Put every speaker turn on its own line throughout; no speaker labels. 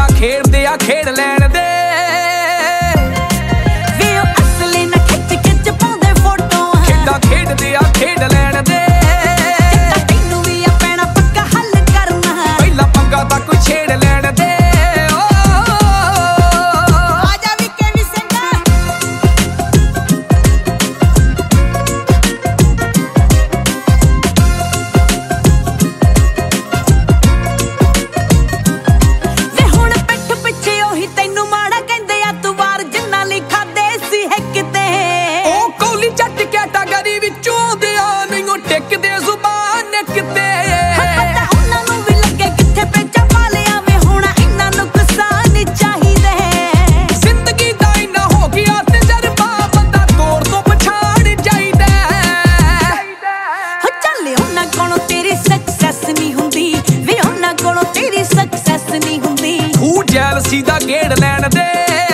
ਖੇਡਾਂ ਖੇਡਦੇ ਆ ਖੇਡ ਲੈਣ ਦੇ
ਵੇ ਉਹ ਅਸਲੀ ਨਾ ਖਿੱਚ ਖਿੱਚ ਪਾਉਂਦੇ ਫੋਟੋਆਂ
ਖੇਡਾਂ ਖੇਡਦੇ ਆ ਖੇਡ ਲੈਣ ਦੇ
ਤੈਨੂੰ ਵੀ ਆ ਪੈਣਾ ਪੱਕਾ ਹੱਲ ਕਰਨਾ
ਪਹਿਲਾ ਪੰਗਾ ਤਾਂ ਕੋਈ ਛੇੜ ਲੈਣ ਦੇ
ਆਜਾ ਵੀ ਕੇ ਵੀ ਸਿੰਘਾ ਵੇ ਹੁਣ ਪਿੱਠ ਪਿੱਛੇ ਉਹੀ ਤੈਨੂੰ ਮਾੜਾ ਕਹਿੰਦੇ ਆ ਤੂੰ ਵਾਰ ਜਿੰਨਾ ਲਈ ਖਾਦੇ ਸੀ ਹੈ ਕਿਤੇ
ਉਹ ਕੌਲੀ ਚੱਟ ਕੈਟਾਗਰੀ ਵਿੱਚੋਂ ਦਿਆ ਨਹੀਂ ਉਹ ਟਿਕਦੇ ਜ਼ੁਬਾਨ ਕਿਤੇ
ਪਤਾ ਉਹਨਾਂ ਨੂੰ ਵੀ ਲੱਗੇ ਕਿੱਥੇ ਪੇਚਾ ਪਾ ਲਿਆ ਵੇ ਹੁਣ ਇੰਨਾ ਨੁਕਸਾਨ ਚਾਹੀਦਾ
ਜ਼ਿੰਦਗੀ ਦਾ ਇੰਨਾ ਹੋ ਗਿਆ ਤਜਰਬਾ ਬੰਦਾ ਤੋੜ ਤੋਂ ਪਛਾਣ ਜਾਈਦਾ
ਹੋ ਚੱਲੇ ਉਹਨਾਂ ਕੋਲੋਂ ਤੇਰੀ ਸਕਸੈਸ ਨਹੀਂ ਹੁੰਦੀ ਵੇ ਉਹਨਾਂ ਕੋਲੋਂ ਤੇਰੀ ਸਕਸੈਸ ਨਹੀਂ ਹੁੰਦੀ
ਖੂ ਜੈਲਸੀ ਦਾ ਗੇੜ ਲੈਣ ਦੇ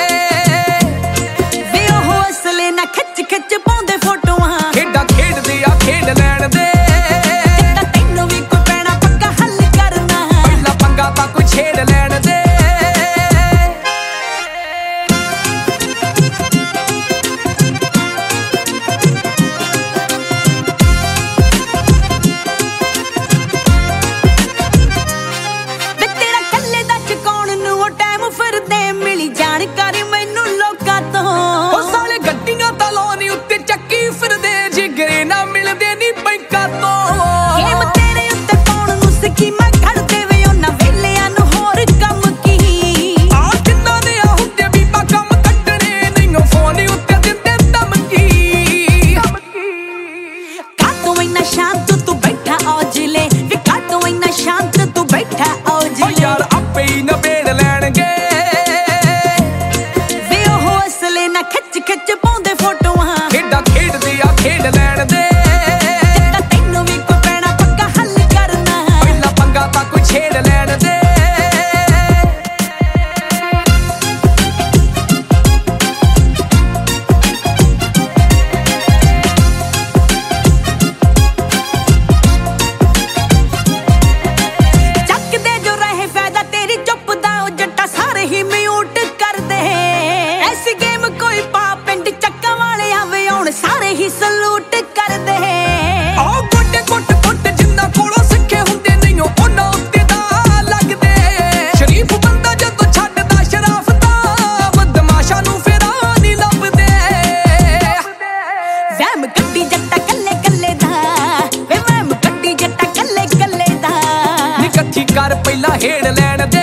ਵੇ ਉਹ ਅਸਲੇ ਨਾ ਖਿੱਚ ਖਿੱਚ ਪਾਉਂਦੇ ਫੋਟੋਆਂ
ਖੇਡਾਂ ਖੇਡਦੇ ਆ ਖੇਡ ਲੈਣ ਦੇ
ਤਾਂ ਤੈਨੂੰ ਵੀ ਕੋਈ ਪੈਣਾ ਪੱਕਾ ਹੱਲ ਕਰਨਾ
ਪਹਿਲਾ ਪੰਗਾ ਤਾਂ ਕੋਈ ਛੇੜ ਲੈਣ ਦੇ
ਵੇ ਤੇਰਾ ਕੱਲੇ ਦਾ ਚਕਾਉਣ ਨੂੰ ਉਹ ਟਾਈਮ ਫਿਰਦੇ ਮਿਲੀ ਜਾਣਕਾਰੀ ਮੈਨੂੰ ਲੋਕਾਂ ਤੋਂ
ਉਹ ਸਾਲੇ ਗੱਡੀਆਂ ਤਾਂ ਲਾਉਣੀ ਉੱਤੇ ਚੱਕੀ ਫਿਰਦੇ ਜਿਗਰੇ ਨਾ ਮਿਲਦੇ ਨੀ ਬੈਂਕਾਂ ਤੋਂ
ਗੇਮ ਤੇਰੇ ਉੱਤੇ ਪਾਉਣ ਨੂੰ ਸਕੀਮਾਂ ਘੜਦੇ ਵੇ ਉਹਨਾਂ ਵੇਲਿਆਂ ਨੂੰ ਹੋਰ ਕੰਮ ਕੀ
ਆ ਜਿੰਨਾਂ ਦੇ ਆ ਹੁੰਦੇ ਬੀਬਾ ਕੰਮ ਕੱਢਣੇ ਨਹੀਂ ਉਹ ਫੋਨ ਉੱਤੇ ਦਿੰਦੇ ਧਮਕੀ
ਕਾਤੋਂ ਇੰਨਾ ਸ਼ਾਂਤ ਤੂੰ ਬੈਠਾ ਔਜਲੇ ਵੇ ਕਾਤੋਂ ਇੰਨਾ ਸ਼ਾਂਤ ਤੂੰ ਬੈਠਾ
ਓ
ਔਜਲੇ
ਯਾਰ ਆਪੇ ਹੀ ਨਬੇੜ ਲੈਣਗੇ
ਵੇ ਉਹ ਅਸਲੇ ਨਾ ਖਿੱਚ ਖਿੱਚ ਪਾਉਂਦੇ ਫੋਟੋਆਂ
ਖੇਡਾਂ ਖੇਡਦੇ ਆ ਖੇਡ ਲੈਣ ਦੇ
ਤਾਂ ਤੈਨੂੰ ਵੀ ਕੋਈ ਪੈਣਾ ਪੱਕਾ ਹੱਲ ਕਰਨਾ
ਪਹਿਲਾ ਪੰਗਾ ਤਾਂ ਕੋਈ ਛੇੜ ਲੈਣ ਦੇ
ਚੱਕਦੇ ਜੋ ਰਹੇ ਫਾਇਦਾ ਤੇਰੀ ਚੁੱਪ ਦਾ ਉਹ ਜੱਟਾ ਸਾਰੇ ਹੀ ਮਿਊਟ ਕਰਦੇ ਐਸੀ ਗੇਮ ਕੋਈ ਪਾ ਪਿੰਡ ਚੱਕਾਂ ਵਾਲੇ ਆਵੇ ਆਉਣ ਸਾਰੇ ਹੀ ਸਲੂਟ ਕਰਦੇ
ਆਹ ਗੋਡੇ ਗੁੱਟ ਗੁੱਟ ਜਿੰਨਾ ਕੋਲੋਂ ਸਿੱਖੇ ਹੁੰਦੇ ਨਹੀਂ ਉਹਨਾਂ ਉੱਤੇ ਦਾ ਲੱਗਦੇ ਸ਼ਰੀਫ ਬੰਦਾ ਜਦੋਂ ਛੱਡਦਾ ਸ਼ਰਾਫ ਤਾਂ ਬਦਮਾਸ਼ਾਂ ਨੂੰ ਫੇਰਾ ਨਹੀਂ ਲੱਭਦੇ
ਵਹਿਮ ਗੱਡੀ ਜੱਟਾ ਕੱਲੇ ਕੱਲੇ ਦਾ ਵੇ ਵਹਿਮ ਗੱਡੀ ਜੱਟਾ ਕੱਲੇ ਕੱਲੇ ਦਾ
ਨੀ ਇਕੱਠੀ ਕਰ ਪਹਿਲਾਂ ਹੇੜ ਲੈਣ ਦੇ